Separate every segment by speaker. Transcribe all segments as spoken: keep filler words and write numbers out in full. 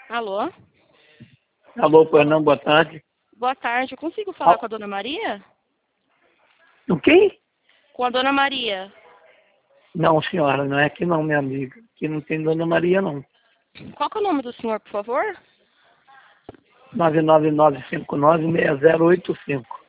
Speaker 1: Alô?
Speaker 2: Alô, Fernando, boa tarde.
Speaker 1: Boa tarde. Eu consigo falar
Speaker 2: Ah.
Speaker 1: com a dona Maria?
Speaker 2: O quem?
Speaker 1: Com a dona Maria.
Speaker 2: Não, senhora, não é aqui não, minha amiga. Aqui não tem Dona Maria, não.
Speaker 1: Qual que é o nome do senhor, por favor?
Speaker 2: nove nove nove cinco nove seis zero oito cinco.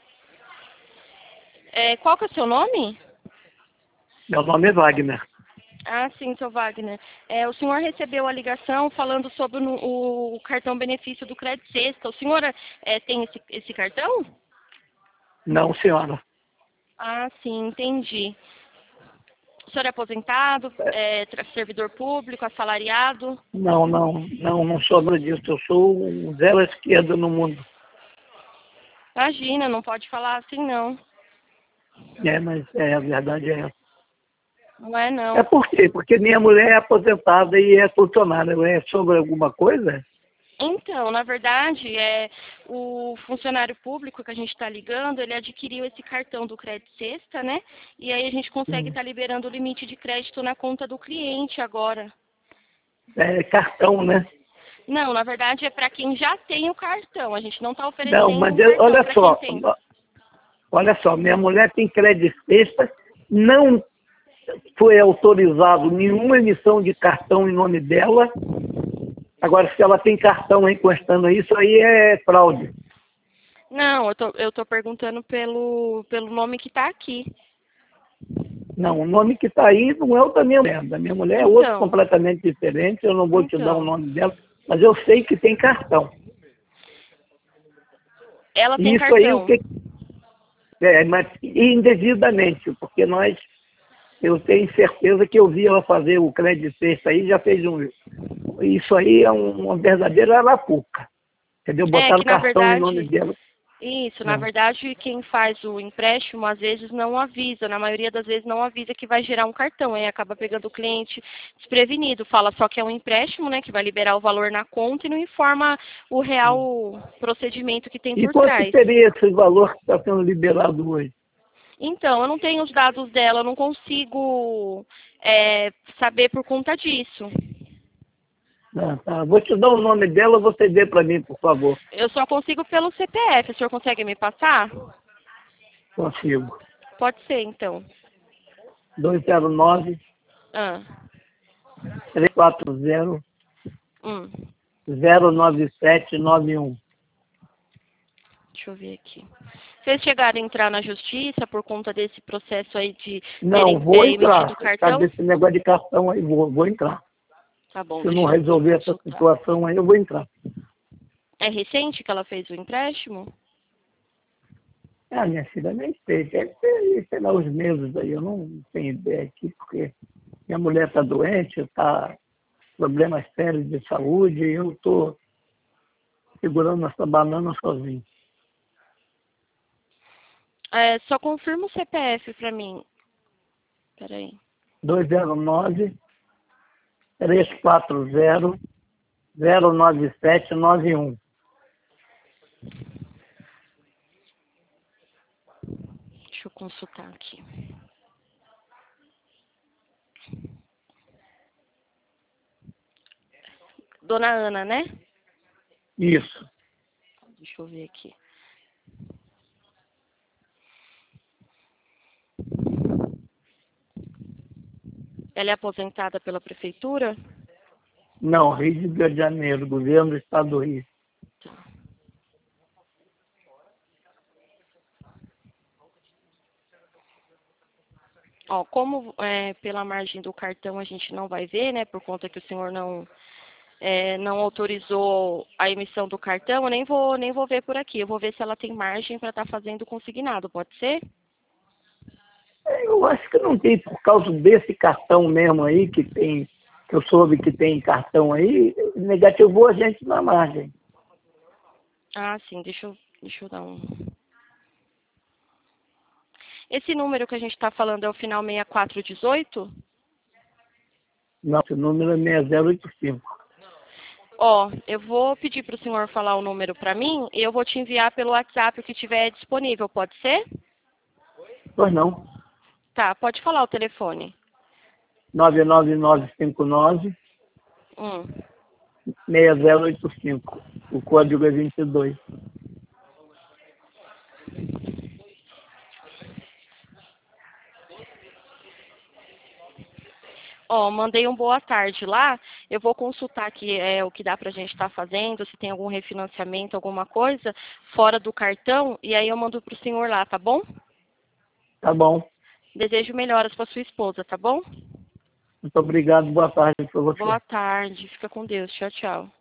Speaker 1: É, qual que é o seu nome?
Speaker 2: Meu nome é Wagner.
Speaker 1: Ah, sim, seu Wagner. É, o senhor recebeu a ligação falando sobre o, o- o cartão benefício do Crédito Sexta. O senhor é, tem esse, esse cartão?
Speaker 2: Não, senhora.
Speaker 1: Ah, sim, entendi. O senhor é aposentado, é, tra- servidor público, assalariado?
Speaker 2: Não, não, não, não sou nada disso. Eu sou um zero à esquerda no mundo.
Speaker 1: Imagina, não pode falar assim, não.
Speaker 2: É, mas é, a verdade é essa.
Speaker 1: Não é, não.
Speaker 2: É por quê? Porque minha mulher é aposentada e é funcionária. É sobre alguma coisa?
Speaker 1: Então, na verdade, é, o funcionário público que a gente está ligando, ele adquiriu esse cartão do Crédito Sexta, né? E aí a gente consegue
Speaker 2: Hum.
Speaker 1: estar liberando o limite de crédito na conta do cliente agora.
Speaker 2: É cartão, né?
Speaker 1: Não, na verdade é para quem já tem o cartão. A gente não está
Speaker 2: Não,
Speaker 1: oferecendo
Speaker 2: mas
Speaker 1: um
Speaker 2: eu-
Speaker 1: cartão
Speaker 2: olha
Speaker 1: para quem
Speaker 2: só.
Speaker 1: tem.
Speaker 2: Olha só, minha mulher tem crédito sexta, não foi autorizado nenhuma emissão de cartão em nome dela. Agora, se ela tem cartão encostando isso, aí é fraude.
Speaker 1: Não, eu tô, eu tô perguntando pelo, pelo nome que está aqui.
Speaker 2: Não, o nome que está aí não é o da minha mulher. Da minha mulher é outro
Speaker 1: Então,
Speaker 2: completamente diferente, eu não vou te dar o
Speaker 1: então,
Speaker 2: nome dela, mas eu sei que tem cartão.
Speaker 1: ela
Speaker 2: E
Speaker 1: tem
Speaker 2: isso aí, o
Speaker 1: cartão.
Speaker 2: que é, mas indevidamente, porque nós, eu tenho certeza que eu vi ela fazer o crédito sexta aí, já fez um. Isso aí é um- uma verdadeira arapuca. Entendeu?
Speaker 1: É
Speaker 2: Botaram
Speaker 1: que na
Speaker 2: cartão em nome
Speaker 1: verdade,
Speaker 2: dela.
Speaker 1: isso, na
Speaker 2: Não.
Speaker 1: verdade, quem faz o empréstimo às vezes não avisa, na maioria das vezes não avisa que vai gerar um cartão, aí acaba pegando o cliente desprevenido, fala só que é um empréstimo, né, que vai liberar o valor na conta e não informa o real procedimento que tem
Speaker 2: E
Speaker 1: por
Speaker 2: quanto
Speaker 1: trás.
Speaker 2: seria esse valor que está sendo liberado hoje?
Speaker 1: Então, eu não tenho os dados dela, eu não consigo é, saber por conta disso.
Speaker 2: Ah, tá. Vou te dar o nome dela, você vê para mim, por favor.
Speaker 1: Eu só consigo pelo C P F, o senhor consegue me passar?
Speaker 2: Consigo.
Speaker 1: Pode ser, então.
Speaker 2: dois zero nove,
Speaker 1: Ah,
Speaker 2: três quatro zero,
Speaker 1: hum.
Speaker 2: zero nove sete nove um.
Speaker 1: Deixa eu ver aqui. Vocês chegaram a entrar na justiça por conta desse processo aí de
Speaker 2: Não,
Speaker 1: terem
Speaker 2: vou
Speaker 1: é, emitido
Speaker 2: entrar.
Speaker 1: o
Speaker 2: Por causa
Speaker 1: cartão?
Speaker 2: desse negócio de cartão aí, vou, vou entrar.
Speaker 1: Tá bom,
Speaker 2: Se eu não
Speaker 1: deixa eu, eu
Speaker 2: resolver essa
Speaker 1: consultar.
Speaker 2: situação aí, eu vou entrar.
Speaker 1: É recente que ela fez o empréstimo?
Speaker 2: Ah, minha filha, nem sei. Deve ter, sei lá, uns meses aí. Eu não tenho ideia aqui, porque minha mulher está doente, está com problemas sérios de saúde e eu estou segurando essa banana sozinho.
Speaker 1: É, só confirma o C P F pra mim. Peraí.
Speaker 2: dois zero nove, três quatro zero, zero nove sete nove um.
Speaker 1: Deixa eu consultar aqui. Dona Ana, né?
Speaker 2: Isso.
Speaker 1: Deixa eu ver aqui. Ela é aposentada pela prefeitura?
Speaker 2: Não, Rio de Janeiro, governo do estado do Rio.
Speaker 1: Tá. Ó, como é, pela margem do cartão a gente não vai ver, né, por conta que o senhor não é, não autorizou a emissão do cartão, eu nem vou nem vou ver por aqui. Eu vou ver se ela tem margem para estar fazendo consignado, pode ser?
Speaker 2: Eu acho que não tem, por causa desse cartão mesmo aí, que tem, que eu soube que tem cartão aí, negativou a gente na margem.
Speaker 1: Ah, sim, deixa eu, deixa eu dar um. Esse número que a gente está falando é o final seis quatro um oito?
Speaker 2: Nosso número é seis zero oito cinco.
Speaker 1: Ó, eu vou pedir para o senhor falar o número para mim e eu vou te enviar pelo WhatsApp o que tiver disponível, pode ser?
Speaker 2: Pois não.
Speaker 1: Tá, pode falar o telefone.
Speaker 2: nove nove nove cinco nove,
Speaker 1: Hum.
Speaker 2: seis zero oito cinco. O código é vinte e dois.
Speaker 1: Ó, mandei um boa tarde lá. Eu vou consultar aqui é, o que dá pra gente estar fazendo, se tem algum refinanciamento, alguma coisa fora do cartão, e aí eu mando pro senhor lá, tá bom?
Speaker 2: Tá bom.
Speaker 1: Desejo melhoras para sua esposa, tá bom?
Speaker 2: Muito obrigado. Boa tarde para você.
Speaker 1: Boa tarde. Fica com Deus. Tchau, tchau.